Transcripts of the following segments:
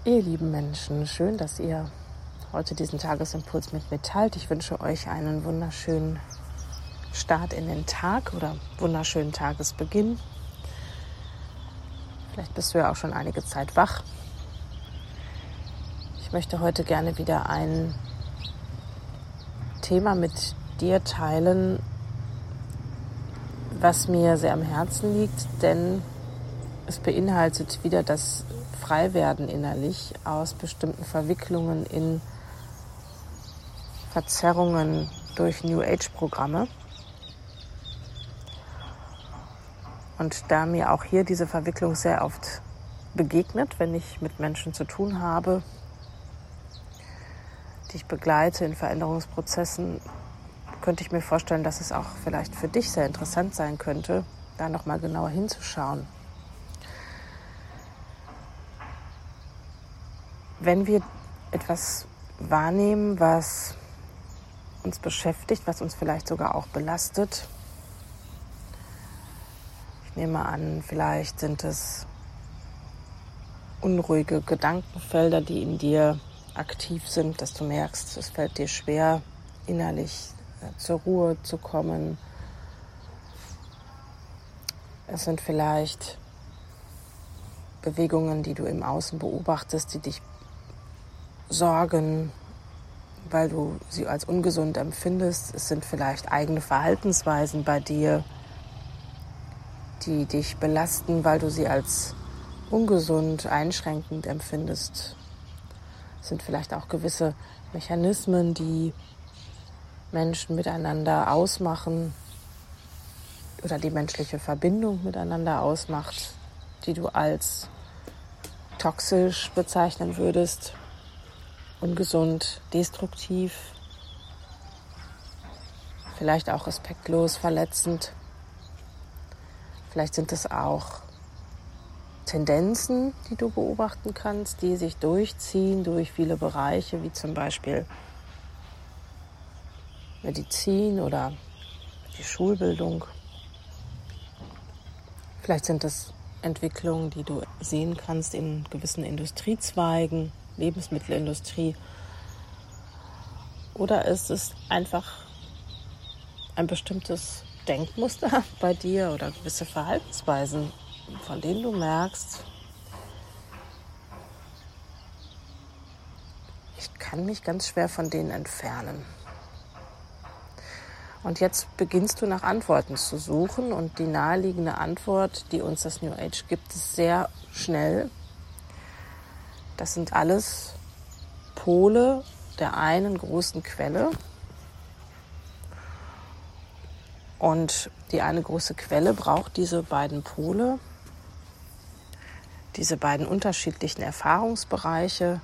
Ihr lieben Menschen, schön, dass ihr heute diesen Tagesimpuls mit mir teilt. Ich wünsche euch einen wunderschönen Start in den Tag oder wunderschönen Tagesbeginn. Vielleicht bist du ja auch schon einige Zeit wach. Ich möchte heute gerne wieder ein Thema mit dir teilen, was mir sehr am Herzen liegt, denn es beinhaltet wieder das Freiwerden innerlich aus bestimmten Verwicklungen in Verzerrungen durch New Age-Programme. Und da mir auch hier diese Verwicklung sehr oft begegnet, wenn ich mit Menschen zu tun habe, die ich begleite in Veränderungsprozessen, könnte ich mir vorstellen, dass es auch vielleicht für dich sehr interessant sein könnte, da nochmal genauer hinzuschauen. Wenn wir etwas wahrnehmen, was uns beschäftigt, was uns vielleicht sogar auch belastet, ich nehme an, vielleicht sind es unruhige Gedankenfelder, die in dir aktiv sind, dass du merkst, es fällt dir schwer, innerlich zur Ruhe zu kommen. Es sind vielleicht Bewegungen, die du im Außen beobachtest, die dich sorgen, weil du sie als ungesund empfindest. Es sind vielleicht eigene Verhaltensweisen bei dir, die dich belasten, weil du sie als ungesund, einschränkend empfindest. Es sind vielleicht auch gewisse Mechanismen, die Menschen miteinander ausmachen oder die menschliche Verbindung miteinander ausmacht, die du als toxisch bezeichnen würdest. Ungesund, destruktiv, vielleicht auch respektlos, verletzend. Vielleicht sind es auch Tendenzen, die du beobachten kannst, die sich durchziehen durch viele Bereiche, wie zum Beispiel Medizin oder die Schulbildung. Vielleicht sind es Entwicklungen, die du sehen kannst in gewissen Industriezweigen, Lebensmittelindustrie. Oder ist es einfach ein bestimmtes Denkmuster bei dir oder gewisse Verhaltensweisen, von denen du merkst, ich kann mich ganz schwer von denen entfernen. Und jetzt beginnst du nach Antworten zu suchen und die naheliegende Antwort, die uns das New Age gibt, ist sehr schnell. Das sind alles Pole der einen großen Quelle. Und die eine große Quelle braucht diese beiden Pole, diese beiden unterschiedlichen Erfahrungsbereiche,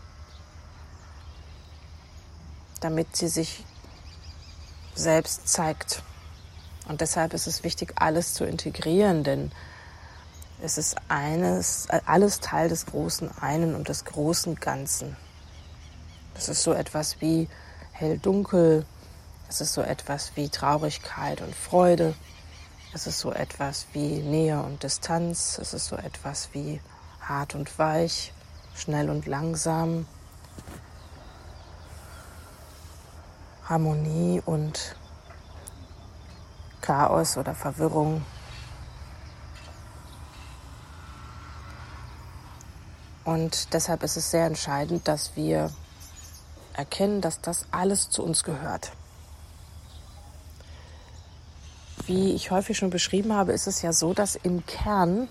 damit sie sich selbst zeigt. Und deshalb ist es wichtig, alles zu integrieren, denn es ist alles Teil des großen Einen und des großen Ganzen. Es ist so etwas wie hell-dunkel, es ist so etwas wie Traurigkeit und Freude, es ist so etwas wie Nähe und Distanz, es ist so etwas wie hart und weich, schnell und langsam, Harmonie und Chaos oder Verwirrung. Und deshalb ist es sehr entscheidend, dass wir erkennen, dass das alles zu uns gehört. Wie ich häufig schon beschrieben habe, ist es ja so, dass im Kern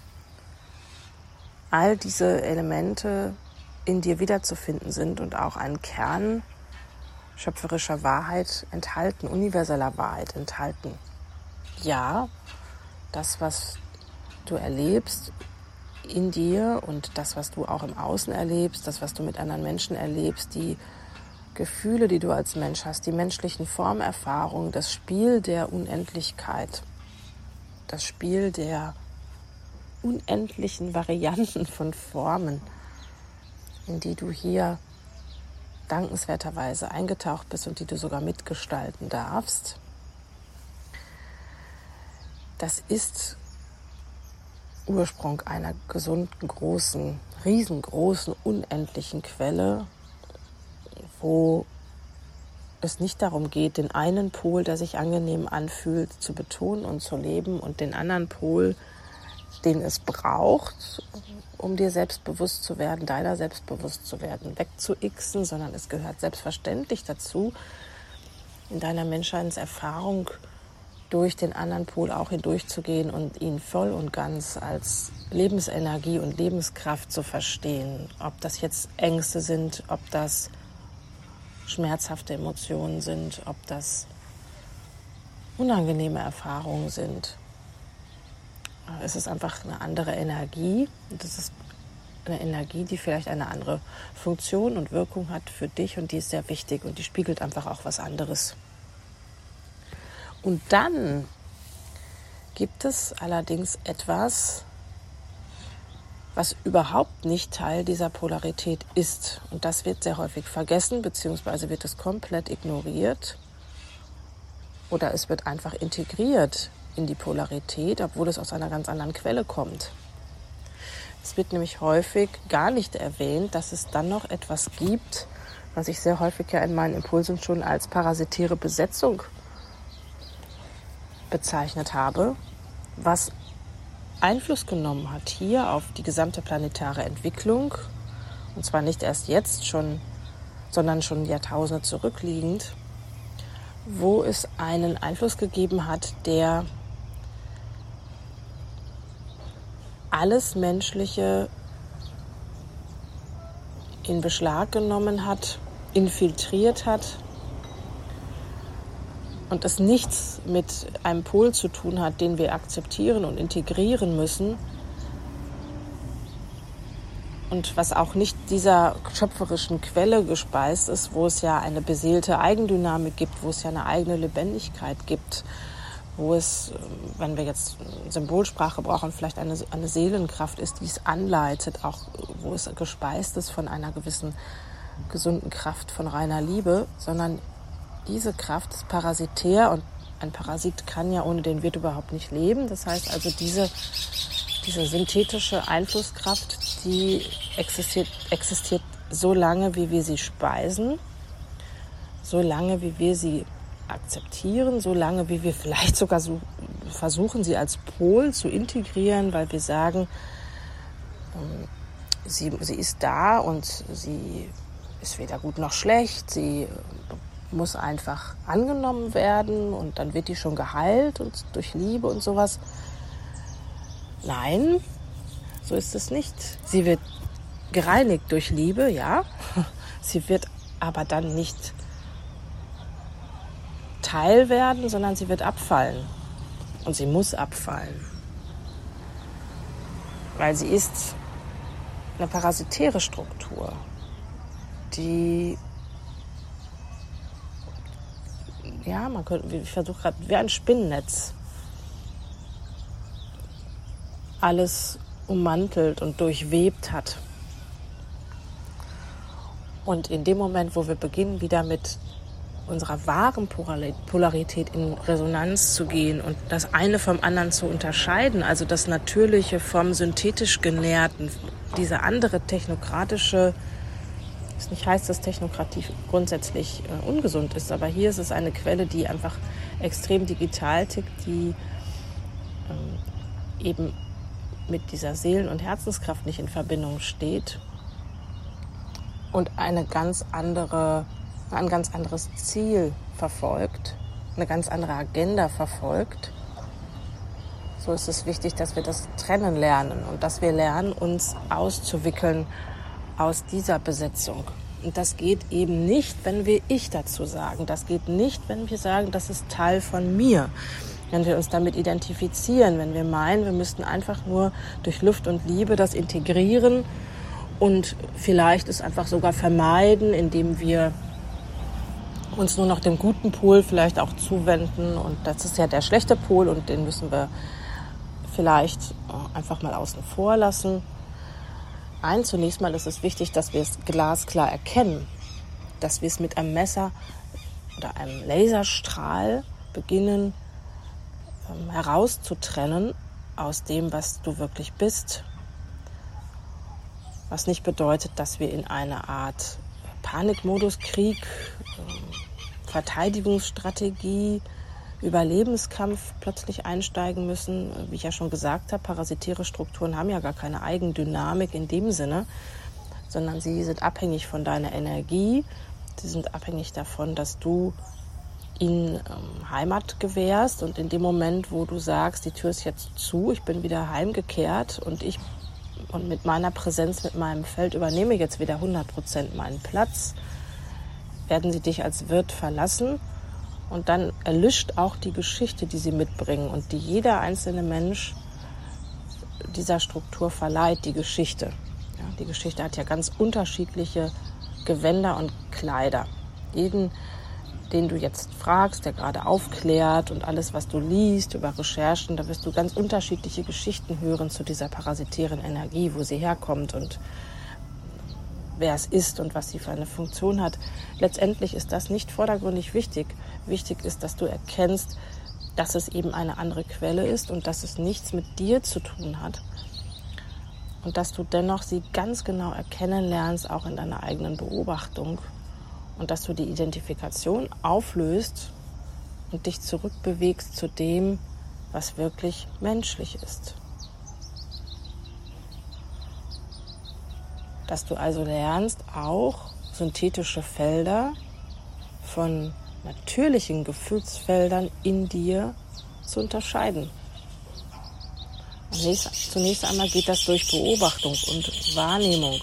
all diese Elemente in dir wiederzufinden sind und auch ein Kern schöpferischer Wahrheit enthalten, universeller Wahrheit enthalten. Ja, das, was du erlebst in dir und das, was du auch im Außen erlebst, das, was du mit anderen Menschen erlebst, die Gefühle, die du als Mensch hast, die menschlichen Formerfahrungen, das Spiel der Unendlichkeit, das Spiel der unendlichen Varianten von Formen, in die du hier dankenswerterweise eingetaucht bist und die du sogar mitgestalten darfst. Das ist Ursprung einer gesunden, großen riesengroßen, unendlichen Quelle, wo es nicht darum geht, den einen Pol, der sich angenehm anfühlt, zu betonen und zu leben und den anderen Pol, den es braucht, um dir selbstbewusst zu werden, deiner selbstbewusst zu werden, wegzuixen, sondern es gehört selbstverständlich dazu, in deiner Menschheitserfahrung durch den anderen Pol auch hindurchzugehen und ihn voll und ganz als Lebensenergie und Lebenskraft zu verstehen. Ob das jetzt Ängste sind, ob das schmerzhafte Emotionen sind, ob das unangenehme Erfahrungen sind. Es ist einfach eine andere Energie. Und das ist eine Energie, die vielleicht eine andere Funktion und Wirkung hat für dich und die ist sehr wichtig und die spiegelt einfach auch was anderes. Und dann gibt es allerdings etwas, was überhaupt nicht Teil dieser Polarität ist. Und das wird sehr häufig vergessen, beziehungsweise wird es komplett ignoriert. Oder es wird einfach integriert in die Polarität, obwohl es aus einer ganz anderen Quelle kommt. Es wird nämlich häufig gar nicht erwähnt, dass es dann noch etwas gibt, was ich sehr häufig ja in meinen Impulsen schon als parasitäre Besetzung bezeichnet habe, was Einfluss genommen hat hier auf die gesamte planetare Entwicklung, und zwar nicht erst jetzt schon, sondern schon Jahrtausende zurückliegend, wo es einen Einfluss gegeben hat, der alles Menschliche in Beschlag genommen hat, infiltriert hat und es nichts mit einem Pol zu tun hat, den wir akzeptieren und integrieren müssen und was auch nicht dieser schöpferischen Quelle gespeist ist, wo es ja eine beseelte Eigendynamik gibt, wo es ja eine eigene Lebendigkeit gibt, wo es, wenn wir jetzt Symbolsprache brauchen, vielleicht eine Seelenkraft ist, die es anleitet, auch wo es gespeist ist von einer gewissen gesunden Kraft von reiner Liebe, sondern diese Kraft ist parasitär und ein Parasit kann ja ohne den Wirt überhaupt nicht leben. Das heißt also, diese synthetische Einflusskraft, die existiert so lange, wie wir sie speisen, so lange, wie wir sie akzeptieren, so lange, wie wir vielleicht sogar so versuchen, sie als Pol zu integrieren, weil wir sagen, sie ist da und sie ist weder gut noch schlecht, sie muss einfach angenommen werden und dann wird die schon geheilt und durch Liebe und sowas. Nein, so ist es nicht. Sie wird gereinigt durch Liebe, ja. Sie wird aber dann nicht Teil werden, sondern sie wird abfallen. Und sie muss abfallen. Weil sie ist eine parasitäre Struktur, die, ja, ich versuche gerade, wie ein Spinnennetz, alles ummantelt und durchwebt hat. Und in dem Moment, wo wir beginnen, wieder mit unserer wahren Polarität in Resonanz zu gehen und das eine vom anderen zu unterscheiden, also das Natürliche vom synthetisch Genährten, diese andere technokratische, das nicht heißt, dass Technokratie grundsätzlich ungesund ist, aber hier ist es eine Quelle, die einfach extrem digital tickt, die eben mit dieser Seelen- und Herzenskraft nicht in Verbindung steht und ein ganz anderes Ziel verfolgt, eine ganz andere Agenda verfolgt. So ist es wichtig, dass wir das trennen lernen und dass wir lernen, uns auszuwickeln aus dieser Besetzung. Und das geht eben nicht, wenn wir Ich dazu sagen. Das geht nicht, wenn wir sagen, das ist Teil von mir. Wenn wir uns damit identifizieren, wenn wir meinen, wir müssten einfach nur durch Luft und Liebe das integrieren und vielleicht es einfach sogar vermeiden, indem wir uns nur noch dem guten Pol vielleicht auch zuwenden. Und das ist ja der schlechte Pol und den müssen wir vielleicht einfach mal außen vor lassen. Zunächst mal ist es wichtig, dass wir es glasklar erkennen, dass wir es mit einem Messer oder einem Laserstrahl beginnen herauszutrennen aus dem, was du wirklich bist was nicht bedeutet, dass wir in eine Art Panikmodus, Krieg, Verteidigungsstrategie, Überlebenskampf plötzlich einsteigen müssen. Wie ich ja schon gesagt habe, parasitäre Strukturen haben ja gar keine Eigendynamik in dem Sinne, sondern sie sind abhängig von deiner Energie. Sie sind abhängig davon, dass du ihnen Heimat gewährst. Und in dem Moment, wo du sagst, die Tür ist jetzt zu, ich bin wieder heimgekehrt und mit meiner Präsenz, mit meinem Feld übernehme jetzt wieder 100% meinen Platz, werden sie dich als Wirt verlassen. Und dann erlischt auch die Geschichte, die sie mitbringen und die jeder einzelne Mensch dieser Struktur verleiht, die Geschichte. Ja, die Geschichte hat ja ganz unterschiedliche Gewänder und Kleider. Jeden, den du jetzt fragst, der gerade aufklärt und alles, was du liest über Recherchen, da wirst du ganz unterschiedliche Geschichten hören zu dieser parasitären Energie, wo sie herkommt und wer es ist und was sie für eine Funktion hat. Letztendlich ist das nicht vordergründig wichtig. Wichtig ist, dass du erkennst, dass es eben eine andere Quelle ist und dass es nichts mit dir zu tun hat. Und dass du dennoch sie ganz genau erkennen lernst, auch in deiner eigenen Beobachtung. Und dass du die Identifikation auflöst und dich zurückbewegst zu dem, was wirklich menschlich ist. Dass du also lernst, auch synthetische Felder von natürlichen Gefühlsfeldern in dir zu unterscheiden. Zunächst einmal geht das durch Beobachtung und Wahrnehmung.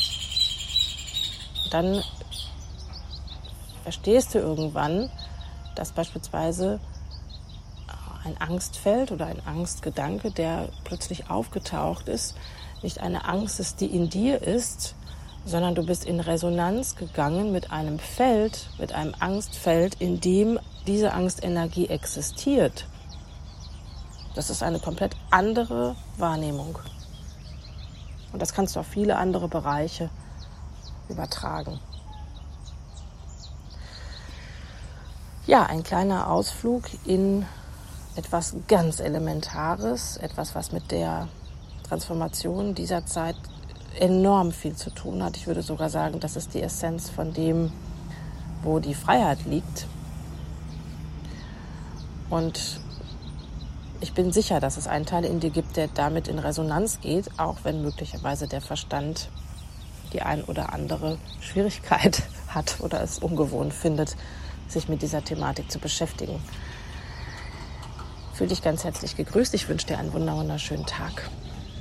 Dann verstehst du irgendwann, dass beispielsweise ein Angstfeld oder ein Angstgedanke, der plötzlich aufgetaucht ist, nicht eine Angst ist, die in dir ist, sondern du bist in Resonanz gegangen mit einem Feld, mit einem Angstfeld, in dem diese Angstenergie existiert. Das ist eine komplett andere Wahrnehmung. Und das kannst du auf viele andere Bereiche übertragen. Ja, ein kleiner Ausflug in etwas ganz Elementares, etwas, was mit der Transformation dieser Zeit enorm viel zu tun hat. Ich würde sogar sagen, das ist die Essenz von dem, wo die Freiheit liegt. Und ich bin sicher, dass es einen Teil in dir gibt, der damit in Resonanz geht, auch wenn möglicherweise der Verstand die ein oder andere Schwierigkeit hat oder es ungewohnt findet, sich mit dieser Thematik zu beschäftigen. Fühl dich ganz herzlich gegrüßt. Ich wünsche dir einen wunderschönen Tag.